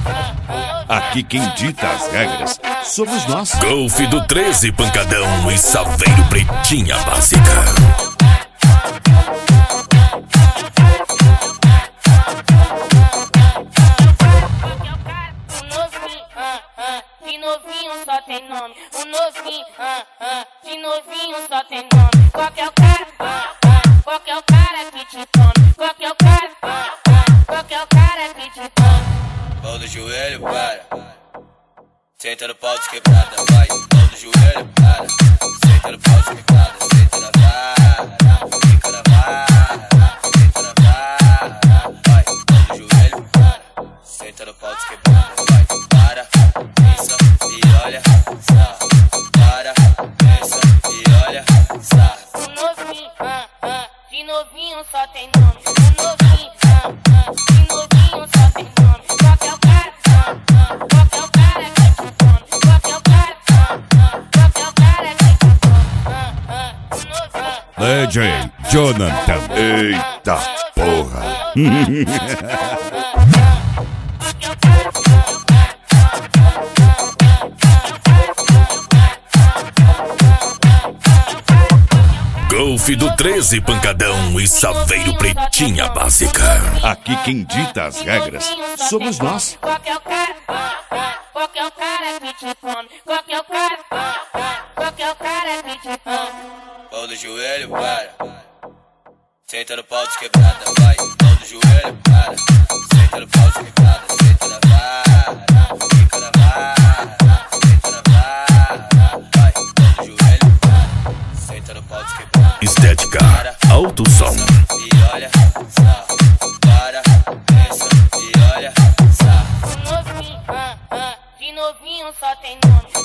Aqui quem dita as regras somos nós. Golf do 13, pancadão e Saveiro Pretinha Básica. De novinho só tem nome. O novinho, de novinho só tem nome. Qual que é o cara? Qual que é o cara que te come? Qual que é o cara? Qual que é o cara que te come? Pau do joelho, para. Senta no pau de quebrada, vai. Pau do joelho, para. Senta no pau de quebrada, senta na vara. Fica na vara, senta na vara. Vai, pau do joelho, para. Senta no pau de quebrada, vai. Para, pensa e olha, sarra. Para, pensa e olha, sarra. O novinho, de novinho só tem nome. O novinho, de novinho só tem nome. Qual que é o cara? Qual que é o cara que te come? Qual que é o cara? Qual que é o cara que te come? DJ Jonathan. Eita porra. Golf do 13, pancadão e Saveiro Pretinha Básica. Aqui quem dita as regras somos nós. Qual que é o cara? Qual que é o cara que te come? Qual que é o cara? Qual que é o cara que te come? Pau do joelho, para. Senta no pau de quebrada, vai. Pau do joelho, para. Senta no pau de quebrada, senta na vara. Fica na vara, senta na vara. Vai, pau do joelho, para. Senta no pau de quebrada. Estética, alto som. E olha, sarra. Para, pensa e olha, sarra. O novinho, de novinho só tem nome.